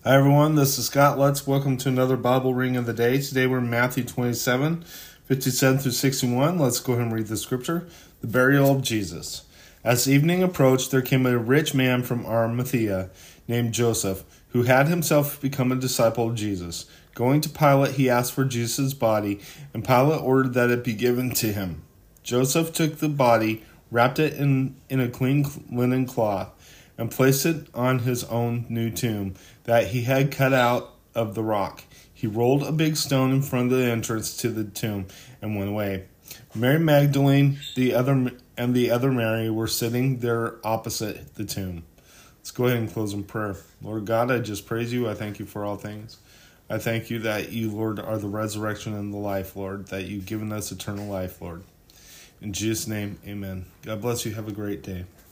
Hi everyone, this is Scott Lutz. Welcome to another Bible Reading of the Day. Today we're in Matthew 27, 57 through 61. Let's go ahead and read the scripture. The burial of Jesus. As evening approached, there came a rich man from Arimathea named Joseph, who had himself become a disciple of Jesus. Going to Pilate, he asked for Jesus' body, and Pilate ordered that it be given to him. Joseph took the body, wrapped it in a clean linen cloth, and placed it on his own new tomb that he had cut out of the rock. He rolled a big stone in front of the entrance to the tomb and went away. Mary Magdalene and the other Mary were sitting there opposite the tomb. Let's go ahead and close in prayer. Lord God, I just praise you. I thank you for all things. I thank you that you, Lord, are the resurrection and the life, Lord, that you've given us eternal life, Lord. In Jesus' name, amen. God bless you. Have a great day.